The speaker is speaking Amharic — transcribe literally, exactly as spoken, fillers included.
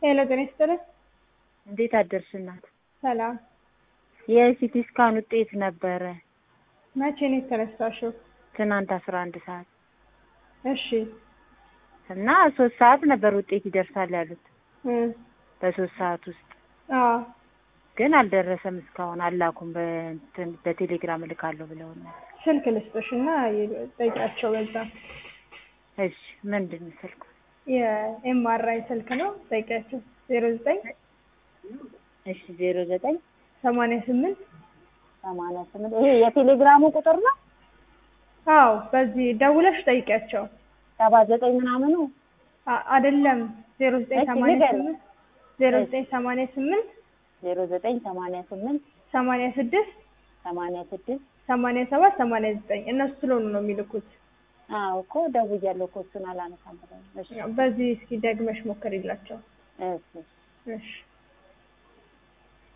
ሄሎ ጤና ይስጥልኝ። እንዴት አደርሽ እናት? ሰላም። የሲቲ ስካን ውጤት ነበረ። መቼ ነው የተነሳሽው? ትናንት አስራ አንድ ሰዓት። እሺ። እና ሶስት ሰዓት ነበር ውጤት ይደርሳል ያሉት። እ በሶስት ሰዓት ውስጥ አዎ። ግን አልደረሰም እስካሁን አላኩም። በእንትን በቴሌግራም ልካለሁ ብለውኛል። ስልክ ልስጥሽና ጠይቂያቸው በዛ። እሺ ምንድን ነው ስልኩ? የኤምአርአይ ስልክ ነው። ጠይቂያቸው ዜሮ ዘጠኝ እሺ ዜሮ ዘጠኝ ሰማንያ ስምንት ሰማንያ ስምንት ይሄ የቴሌግራሙ ቁጥር ነው? አዎ በዚህ ደውለሽ ጠይቂያቸው። ሰባ ዘጠኝ ምናምኑ አይደለም ዜሮ ዘጠኝ ሰማንያ ስምንት ዜሮ ዘጠኝ ሰማንያ ስምንት ዜሮ ዘጠኝ ሰማንያ ስምንት ሰማንያ ስድስት ሰማንያ ስድስት ሰማንያ ሰባት ሰማንያ ዘጠኝ እነሱ ስለሆኑ ነው የሚልኩት። አዎ እኮ ደውያለሁ እኮ እሱን አላነሳም ብለው። እሺ በዚህ እስኪ ደግመሽ ሞክሪላቸው። እሺ እሺ